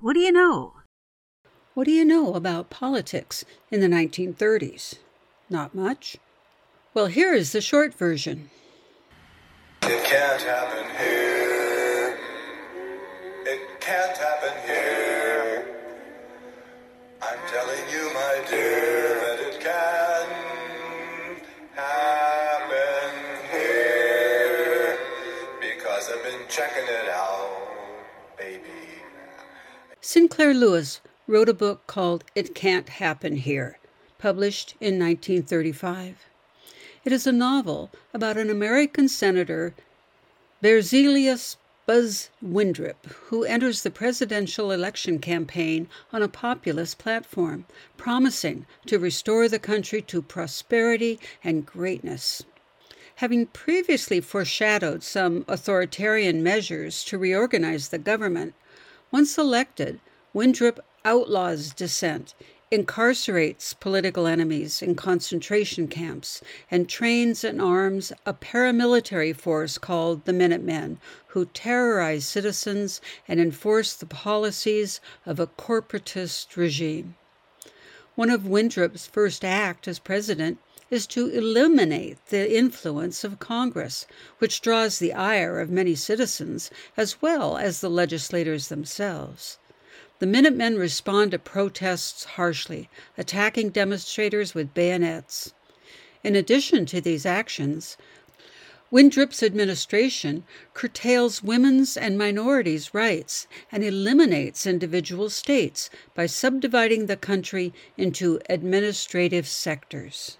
What do you know? What do you know about politics in the 1930s? Not much. Well, here is the short version. It can't happen here. It can't happen here. I'm telling you, my dear, that it can happen here. Because I've been checking it out, baby. Sinclair Lewis wrote a book called It Can't Happen Here, published in 1935. It is a novel about an American senator, Berzelius Buzz Windrip, who enters the presidential election campaign on a populist platform, promising to restore the country to prosperity and greatness. Having previously foreshadowed some authoritarian measures to reorganize the government, once elected, Windrip outlaws dissent, incarcerates political enemies in concentration camps, and trains and arms a paramilitary force called the Minutemen, who terrorize citizens and enforce the policies of a corporatist regime. One of Windrip's first acts as president is to eliminate the influence of Congress, which draws the ire of many citizens as well as the legislators themselves. The Minutemen respond to protests harshly, attacking demonstrators with bayonets. In addition to these actions, Windrip's administration curtails women's and minorities' rights and eliminates individual states by subdividing the country into administrative sectors.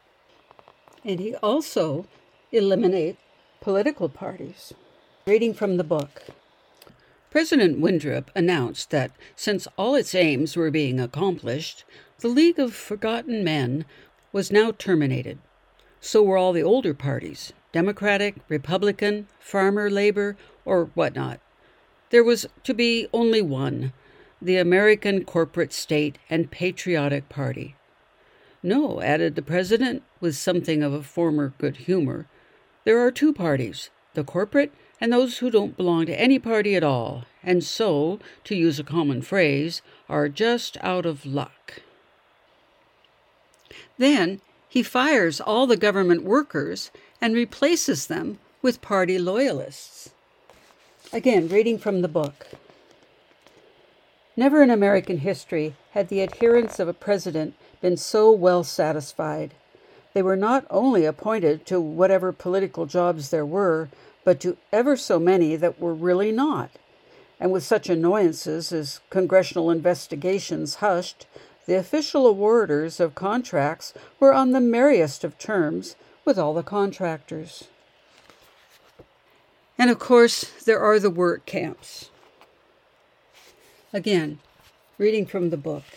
And he also eliminates political parties. Reading from the book. President Windrip announced that since all its aims were being accomplished, the League of Forgotten Men was now terminated. So were all the older parties, Democratic, Republican, Farmer, Labor, or whatnot. There was to be only one, the American Corporate State and Patriotic Party. No, added the president, with something of a former good humor, there are two parties, the corporate and those who don't belong to any party at all, and so, to use a common phrase, are just out of luck. Then he fires all the government workers and replaces them with party loyalists. Again, reading from the book. Never in American history had the adherents of a president been so well satisfied. They were not only appointed to whatever political jobs there were, but to ever so many that were really not. And with such annoyances as congressional investigations hushed, the official awarders of contracts were on the merriest of terms with all the contractors. And of course, there are the work camps. Again, reading from the book.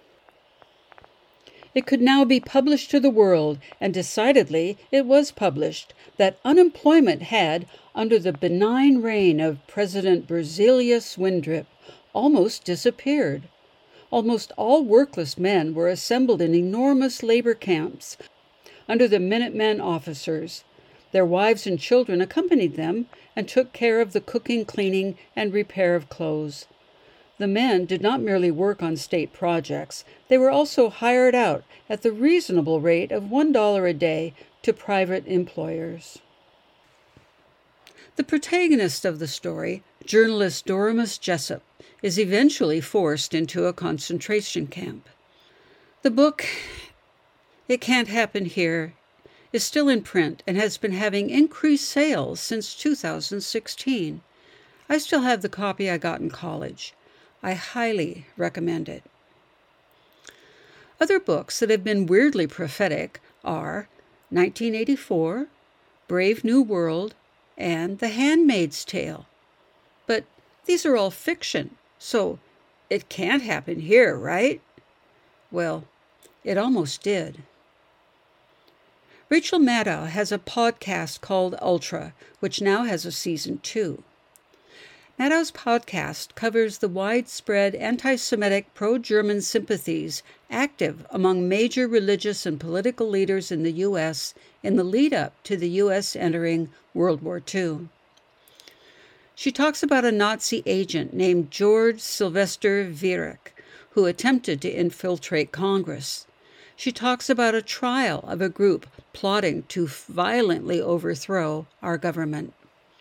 It could now be published to the world, and decidedly it was published, that unemployment had, under the benign reign of President Berzelius Windrip, almost disappeared. Almost all workless men were assembled in enormous labor camps under the Minutemen officers. Their wives and children accompanied them and took care of the cooking, cleaning, and repair of clothes. The men did not merely work on state projects, they were also hired out at the reasonable rate of $1 a day to private employers. The protagonist of the story, journalist Doremus Jessup, is eventually forced into a concentration camp. The book, It Can't Happen Here, is still in print and has been having increased sales since 2016. I still have the copy I got in college. I highly recommend it. Other books that have been weirdly prophetic are 1984, Brave New World, and The Handmaid's Tale. But these are all fiction, so it can't happen here, right? Well, it almost did. Rachel Maddow has a podcast called Ultra, which now has a season 2. Maddow's podcast covers the widespread anti-Semitic pro-German sympathies active among major religious and political leaders in the U.S. in the lead-up to the U.S. entering World War II. She talks about a Nazi agent named George Sylvester Viereck, who attempted to infiltrate Congress. She talks about a trial of a group plotting to violently overthrow our government.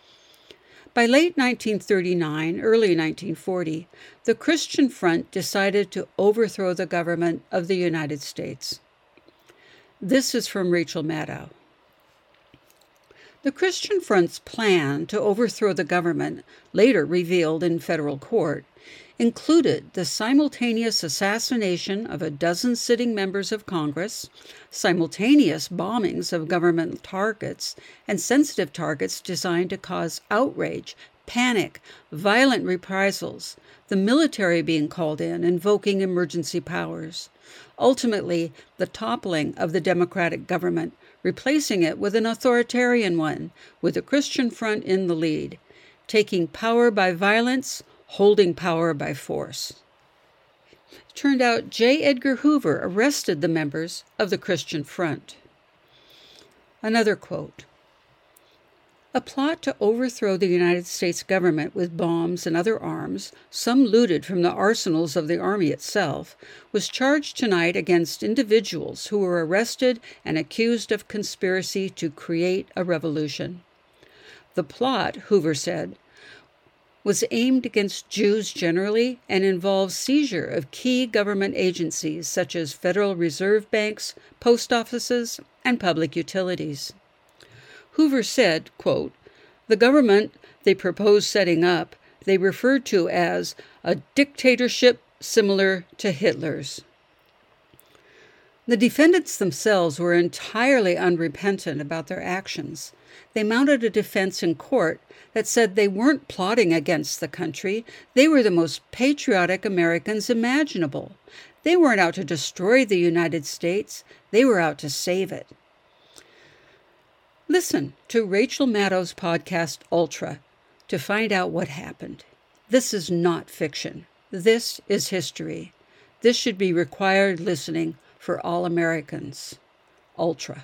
By late 1939, early 1940, the Christian Front decided to overthrow the government of the United States. This is from Rachel Maddow. The Christian Front's plan to overthrow the government, later revealed in federal court, included the simultaneous assassination of a dozen sitting members of Congress, simultaneous bombings of government targets, and sensitive targets designed to cause outrage, panic, violent reprisals, the military being called in, invoking emergency powers. Ultimately, the toppling of the Democratic government, replacing it with an authoritarian one, with the Christian Front in the lead, taking power by violence, holding power by force. It turned out J. Edgar Hoover arrested the members of the Christian Front. Another quote: "A plot to overthrow the United States government with bombs and other arms, some looted from the arsenals of the Army itself, was charged tonight against individuals who were arrested and accused of conspiracy to create a revolution. The plot," Hoover said, "was aimed against Jews generally and involved seizure of key government agencies such as Federal Reserve banks, post offices, and public utilities." Hoover said, quote, "The government they proposed setting up, they referred to as a dictatorship similar to Hitler's." The defendants themselves were entirely unrepentant about their actions. They mounted a defense in court that said they weren't plotting against the country. They were the most patriotic Americans imaginable. They weren't out to destroy the United States. They were out to save it. Listen to Rachel Maddow's podcast, Ultra, to find out what happened. This is not fiction. This is history. This should be required listening for all Americans. Ultra.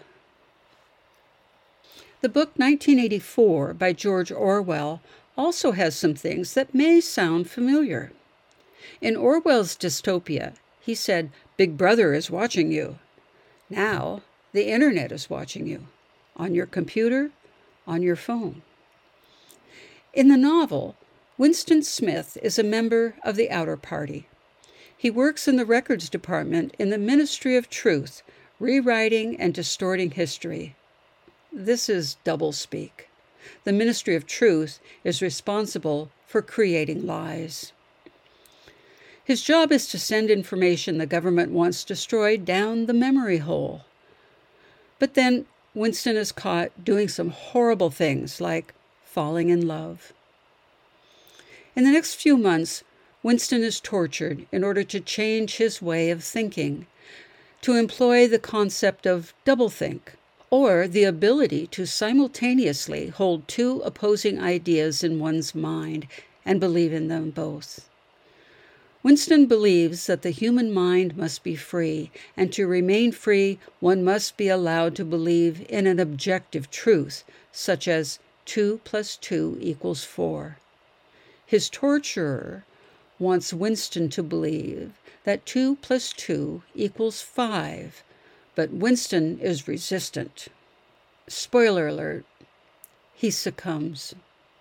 The book 1984 by George Orwell also has some things that may sound familiar. In Orwell's dystopia, he said, "Big Brother is watching you." Now, the internet is watching you. On your computer, on your phone. In the novel, Winston Smith is a member of the Outer Party. He works in the records department in the Ministry of Truth, rewriting and distorting history. This is doublespeak. The Ministry of Truth is responsible for creating lies. His job is to send information the government wants destroyed down the memory hole. But then Winston is caught doing some horrible things like falling in love. In the next few months, Winston is tortured in order to change his way of thinking, to employ the concept of doublethink, or the ability to simultaneously hold two opposing ideas in one's mind and believe in them both. Winston believes that the human mind must be free, and to remain free, one must be allowed to believe in an objective truth, such as 2 + 2 = 4. His torturer wants Winston to believe that 2 + 2 = 5, but Winston is resistant. Spoiler alert, he succumbs.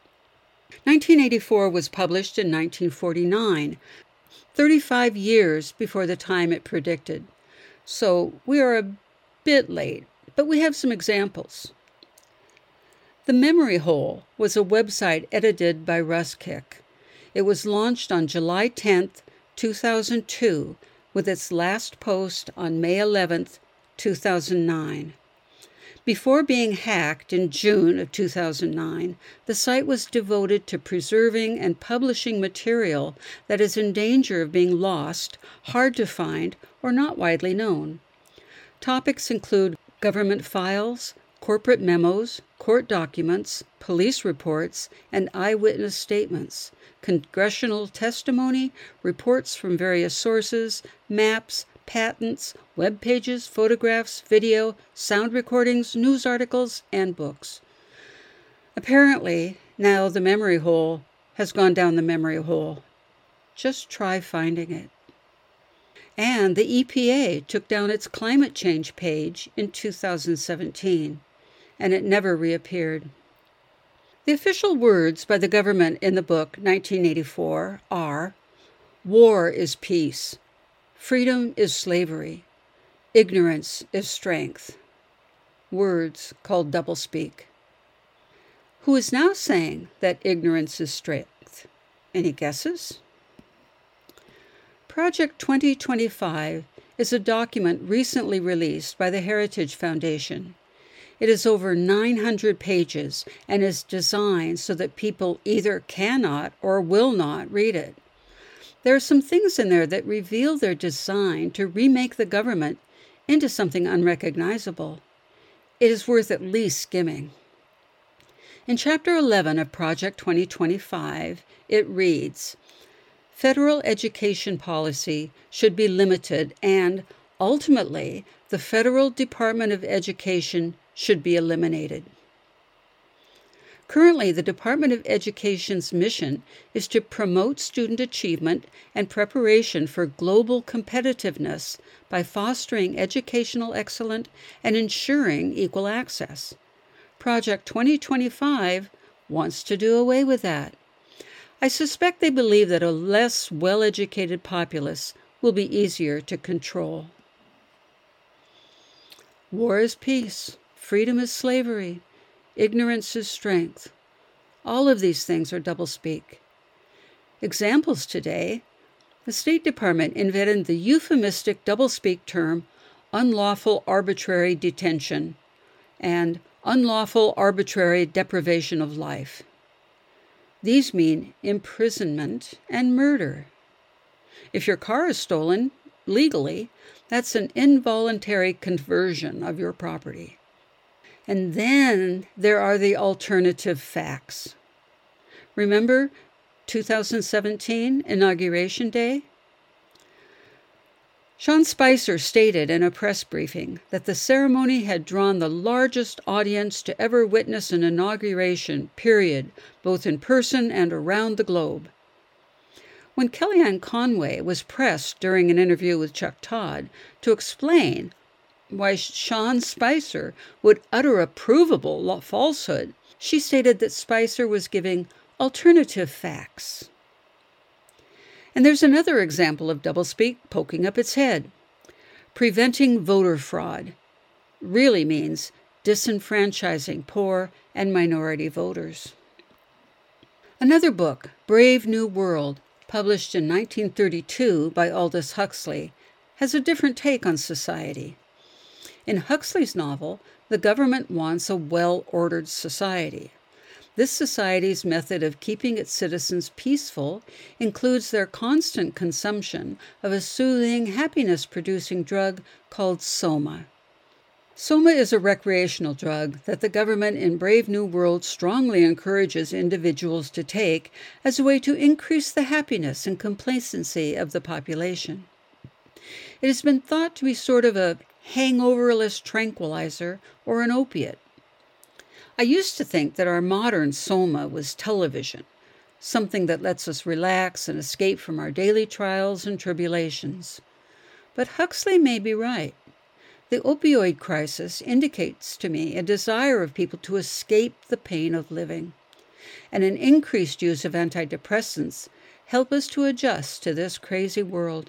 1984 was published in 1949, 35 years before the time it predicted. So we are a bit late, but we have some examples. The Memory Hole was a website edited by Russ Kick. It was launched on July 10th, 2002, with its last post on May 11th, 2009. Before being hacked in June of 2009, the site was devoted to preserving and publishing material that is in danger of being lost, hard to find, or not widely known. Topics include government files, corporate memos, court documents, police reports, and eyewitness statements, congressional testimony, reports from various sources, maps, patents, web pages, photographs, video, sound recordings, news articles, and books. Apparently, now the Memory Hole has gone down the memory hole. Just try finding it. And the EPA took down its climate change page in 2017, and it never reappeared. The official words by the government in the book 1984 are, "War is peace, freedom is slavery, ignorance is strength." Words called doublespeak. Who is now saying that ignorance is strength? Any guesses? Project 2025 is a document recently released by the Heritage Foundation. It is over 900 pages and is designed so that people either cannot or will not read it. There are some things in there that reveal their design to remake the government into something unrecognizable. It is worth at least skimming. In Chapter 11 of Project 2025, it reads, "Federal education policy should be limited and, ultimately, the Federal Department of Education should be eliminated." Currently, the Department of Education's mission is to promote student achievement and preparation for global competitiveness by fostering educational excellence and ensuring equal access. Project 2025 wants to do away with that. I suspect they believe that a less well-educated populace will be easier to control. War is peace. Freedom is slavery. Ignorance is strength. All of these things are doublespeak. Examples today: the State Department invented the euphemistic doublespeak term unlawful arbitrary detention and unlawful arbitrary deprivation of life. These mean imprisonment and murder. If your car is stolen legally, that's an involuntary conversion of your property. And then there are the alternative facts. Remember 2017 Inauguration Day? Sean Spicer stated in a press briefing that the ceremony had drawn the largest audience to ever witness an inauguration, period, both in person and around the globe. When Kellyanne Conway was pressed during an interview with Chuck Todd to explain why Sean Spicer would utter a provable falsehood, she stated that Spicer was giving alternative facts. And there's another example of doublespeak poking up its head. Preventing voter fraud really means disenfranchising poor and minority voters. Another book, Brave New World, published in 1932 by Aldous Huxley, has a different take on society. In Huxley's novel, the government wants a well-ordered society. This society's method of keeping its citizens peaceful includes their constant consumption of a soothing, happiness-producing drug called Soma. Soma is a recreational drug that the government in Brave New World strongly encourages individuals to take as a way to increase the happiness and complacency of the population. It has been thought to be sort of a hangoverless tranquilizer or an opiate. I used to think that our modern Soma was television, something that lets us relax and escape from our daily trials and tribulations. But Huxley may be right. The opioid crisis indicates to me a desire of people to escape the pain of living, and an increased use of antidepressants help us to adjust to this crazy world.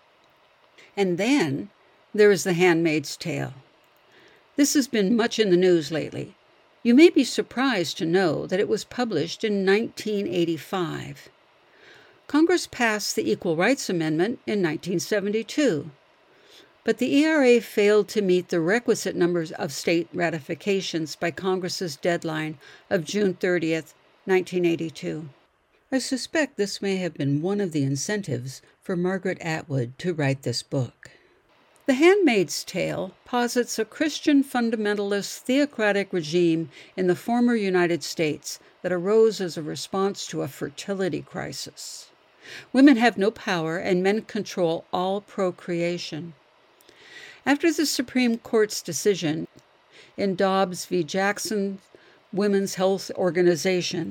And then there is The Handmaid's Tale. This has been much in the news lately. You may be surprised to know that it was published in 1985. Congress passed the Equal Rights Amendment in 1972, but the ERA failed to meet the requisite numbers of state ratifications by Congress's deadline of June 30th, 1982. I suspect this may have been one of the incentives for Margaret Atwood to write this book. The Handmaid's Tale posits a Christian fundamentalist theocratic regime in the former United States that arose as a response to a fertility crisis. Women have no power and men control all procreation. After the Supreme Court's decision in Dobbs v. Jackson Women's Health Organization,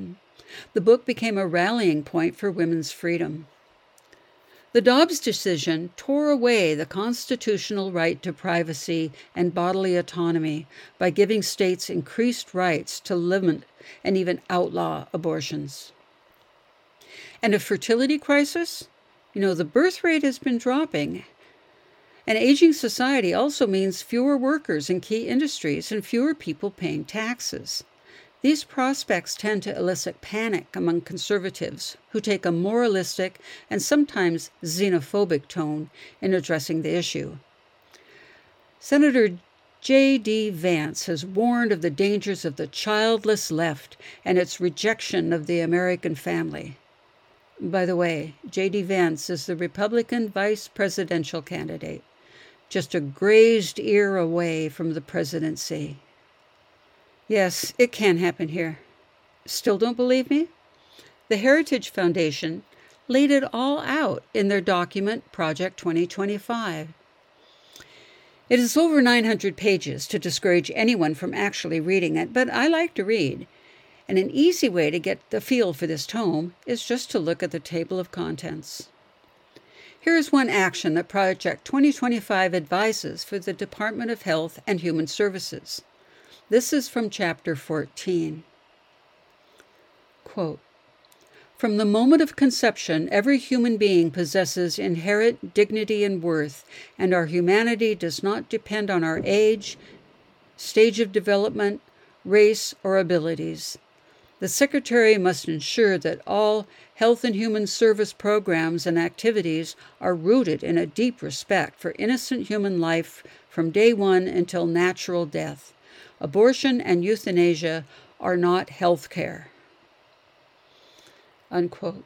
The book became a rallying point for women's freedom. The Dobbs decision tore away the constitutional right to privacy and bodily autonomy by giving states increased rights to limit and even outlaw abortions. And a fertility crisis? The birth rate has been dropping. An aging society also means fewer workers in key industries and fewer people paying taxes. These prospects tend to elicit panic among conservatives who take a moralistic and sometimes xenophobic tone in addressing the issue. Senator J.D. Vance has warned of the dangers of the childless left and its rejection of the American family. By the way, J.D. Vance is the Republican vice presidential candidate, just a grazed ear away from the presidency. Yes, it can happen here. Still don't believe me? The Heritage Foundation laid it all out in their document, Project 2025. It is over 900 pages to discourage anyone from actually reading it, but I like to read. And an easy way to get the feel for this tome is just to look at the table of contents. Here is one action that Project 2025 advises for the Department of Health and Human Services. This is from Chapter 14. Quote, "From the moment of conception, every human being possesses inherent dignity and worth, and our humanity does not depend on our age, stage of development, race, or abilities. The Secretary must ensure that all health and human service programs and activities are rooted in a deep respect for innocent human life from day one until natural death. Abortion and euthanasia are not health care." Unquote.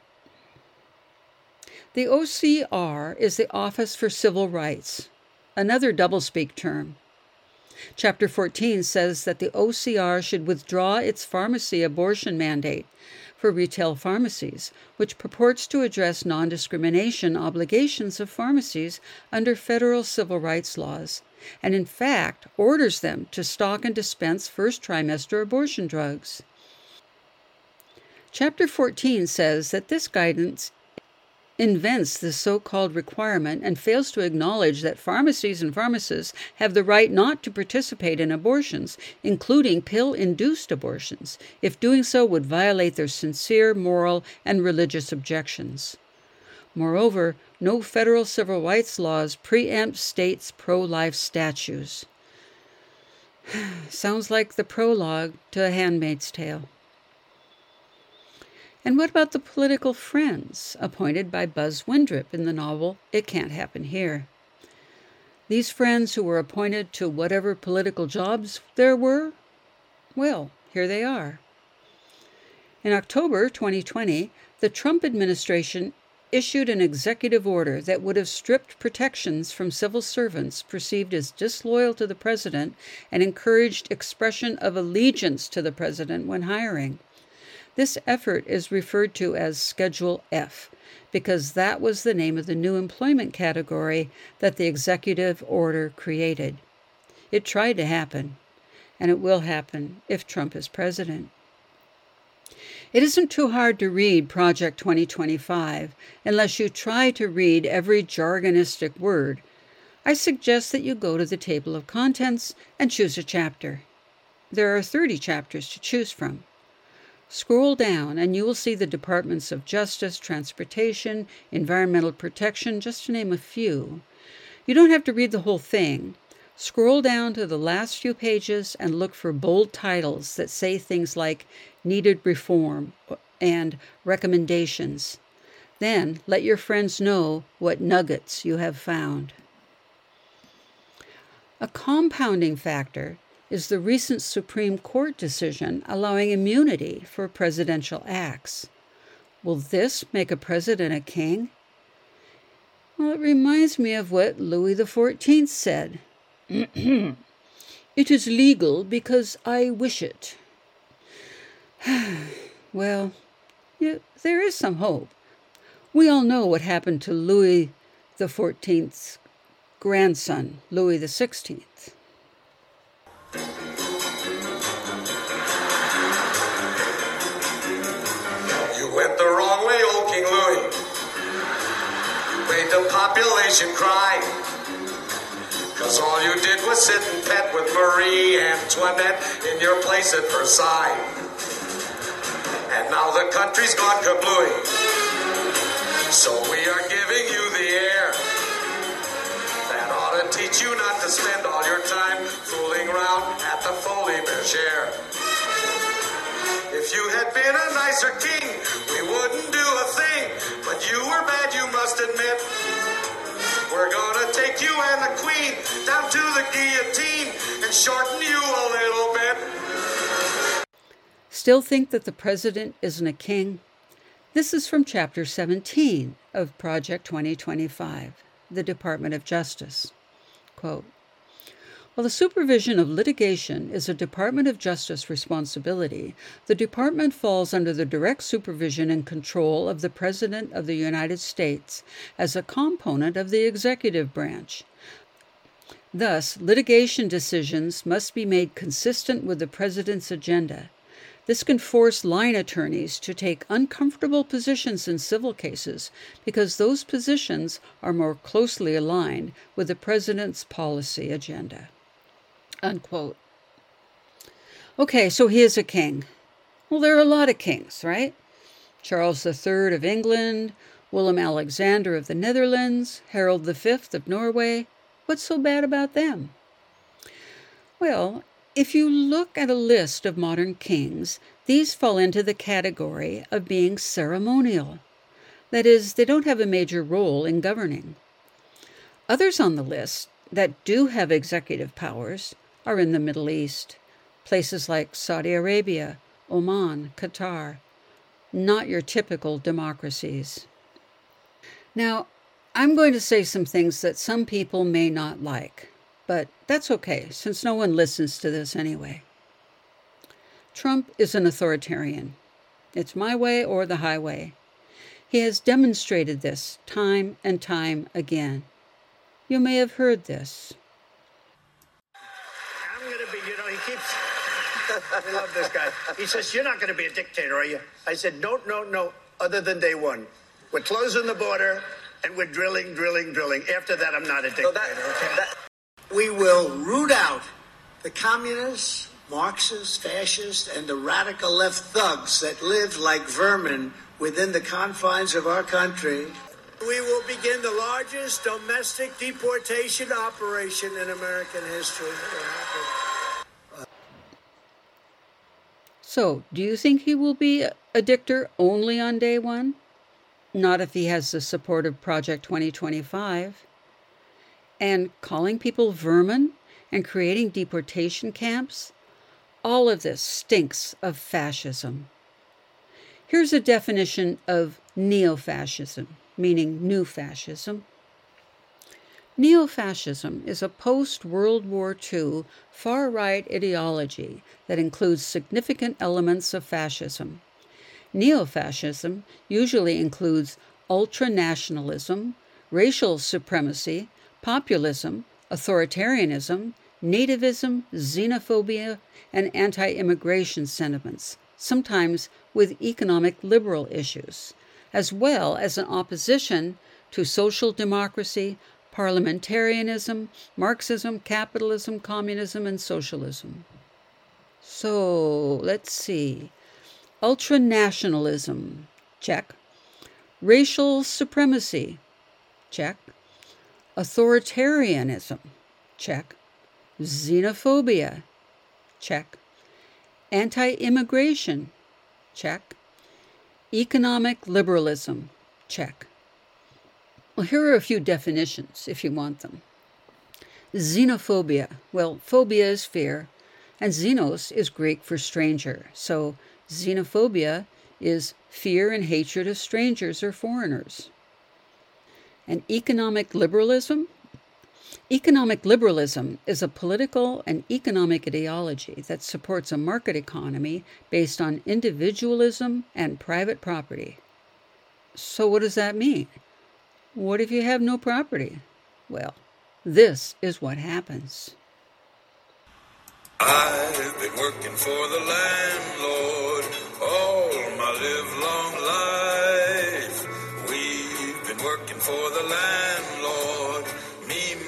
The OCR is the Office for Civil Rights, another doublespeak term. Chapter 14 says that the OCR should withdraw its pharmacy abortion mandate for retail pharmacies, which purports to address non-discrimination obligations of pharmacies under federal civil rights laws, and in fact orders them to stock and dispense first trimester abortion drugs. Chapter 14 says that this guidance invents this so-called requirement and fails to acknowledge that pharmacies and pharmacists have the right not to participate in abortions, including pill-induced abortions, if doing so would violate their sincere moral and religious objections. Moreover, no federal civil rights laws preempt states' pro-life statutes. Sounds like the prologue to A Handmaid's Tale. And what about the political friends appointed by Buzz Windrip in the novel It Can't Happen Here? These friends who were appointed to whatever political jobs there were, well, here they are. In October 2020, the Trump administration issued an executive order that would have stripped protections from civil servants perceived as disloyal to the president and encouraged expression of allegiance to the president when hiring. This effort is referred to as Schedule F, because that was the name of the new employment category that the executive order created. It tried to happen, and it will happen if Trump is president. It isn't too hard to read Project 2025 unless you try to read every jargonistic word. I suggest that you go to the table of contents and choose a chapter. There are 30 chapters to choose from. Scroll down and you will see the Departments of Justice, Transportation, Environmental Protection, just to name a few. You don't have to read the whole thing. Scroll down to the last few pages and look for bold titles that say things like needed reform and recommendations. Then let your friends know what nuggets you have found. A compounding factor is the recent Supreme Court decision allowing immunity for presidential acts. Will this make a president a king? Well, it reminds me of what Louis XIV said. It is legal because I wish it. Well, there is some hope. We all know what happened to Louis XIV's grandson, Louis XVI. population cry. Cause all you did was sit and pet with Marie Antoinette in your place at Versailles. And now the country's gone kablooey. So we are giving you the air. That ought to teach you not to spend all your time fooling around at the Folie Bergère. If you had been a nicer king, we wouldn't do a thing. But you were bad, you must admit. We're gonna take you and the queen down to the guillotine and shorten you a little bit. Still think that the president isn't a king? This is from Chapter 17 of Project 2025, the Department of Justice. Quote, while the supervision of litigation is a Department of Justice responsibility, the department falls under the direct supervision and control of the President of the United States as a component of the executive branch. Thus, litigation decisions must be made consistent with the President's agenda. This can force line attorneys to take uncomfortable positions in civil cases because those positions are more closely aligned with the President's policy agenda. Unquote. Okay, so he is a king. Well, there are a lot of kings, right? Charles III of England, Willem Alexander of the Netherlands, Harold V of Norway. What's so bad about them? Well, if you look at a list of modern kings, these fall into the category of being ceremonial. That is, they don't have a major role in governing. Others on the list that do have executive powers are in the Middle East, places like Saudi Arabia, Oman, Qatar, not your typical democracies. Now, I'm going to say some things that some people may not like, but that's okay, since no one listens to this anyway. Trump is an authoritarian. It's my way or the highway. He has demonstrated this time and time again. You may have heard this. He keeps, I love this guy. He says, you're not going to be a dictator, are you? I said, no, other than day one. We're closing the border, and we're drilling. After that, I'm not a dictator, okay? We will root out the communists, Marxists, fascists, and the radical left thugs that live like vermin within the confines of our country. We will begin the largest domestic deportation operation in American history. So, do you think he will be a dictator only on day one? Not if he has the support of Project 2025. And calling people vermin and creating deportation camps? All of this stinks of fascism. Here's a definition of neo-fascism, meaning new fascism. Neo-fascism is a post-World War II far-right ideology that includes significant elements of fascism. Neo-fascism usually includes ultranationalism, racial supremacy, populism, authoritarianism, nativism, xenophobia, and anti-immigration sentiments, sometimes with economic liberal issues, as well as an opposition to social democracy, parliamentarianism, Marxism, capitalism, communism, and socialism. So, let's see. Ultranationalism, check. Racial supremacy, check. Authoritarianism, check. Xenophobia, check. Anti-immigration, check. Economic liberalism, check. Well, here are a few definitions, if you want them. Xenophobia. Well, phobia is fear, and xenos is Greek for stranger. So xenophobia is fear and hatred of strangers or foreigners. And economic liberalism? Economic liberalism is a political and economic ideology that supports a market economy based on individualism and private property. So what does that mean? What if you have no property? Well, this is what happens. I've been working for the landlord all my livelong life. We've been working for the landlord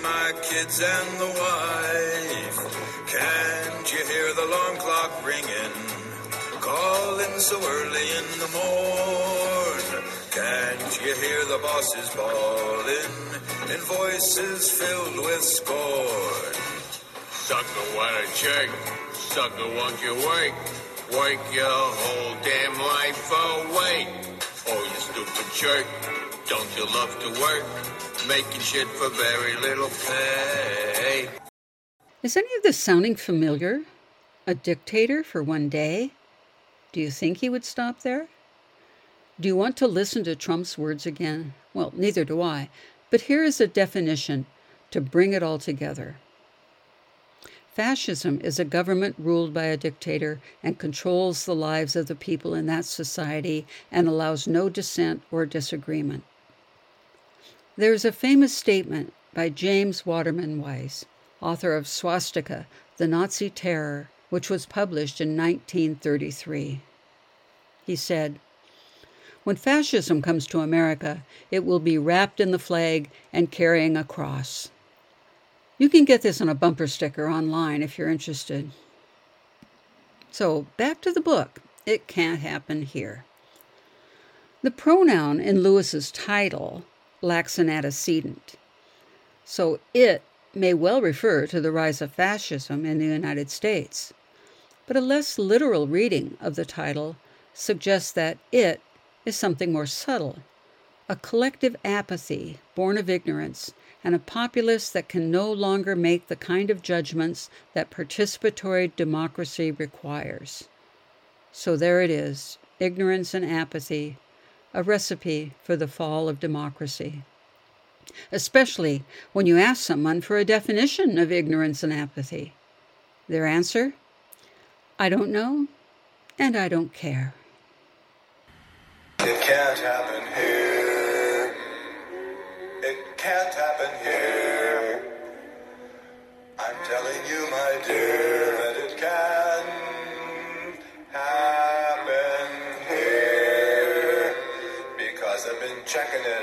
my kids and the wife. Can't you hear the long clock ringing, calling so early in the morn? Can't you hear the bosses bawling in voices filled with scorn? Sucker, wanna jerk? Sucker, won't you work? Work your whole damn life away. Oh, you stupid jerk. Don't you love to work? Making shit for very little pay. Is any of this sounding familiar? A dictator for one day? Do you think he would stop there? Do you want to listen to Trump's words again? Well, neither do I. But here is a definition to bring it all together. Fascism is a government ruled by a dictator and controls the lives of the people in that society and allows no dissent or disagreement. There is a famous statement by James Waterman Weiss, author of Swastika, The Nazi Terror, which was published in 1933. He said, "When fascism comes to America, it will be wrapped in the flag and carrying a cross." You can get this on a bumper sticker online if you're interested. So back to the book. It Can't Happen Here. The pronoun in Lewis's title lacks an antecedent, so it may well refer to the rise of fascism in the United States. But a less literal reading of the title suggests that it is something more subtle, a collective apathy born of ignorance, and a populace that can no longer make the kind of judgments that participatory democracy requires. So there it is, ignorance and apathy, a recipe for the fall of democracy. Especially when you ask someone for a definition of ignorance and apathy. Their answer? I don't know, and I don't care. It can't happen here. It can't happen here. I'm telling you, my dear, that it can happen here. Because I've been checking it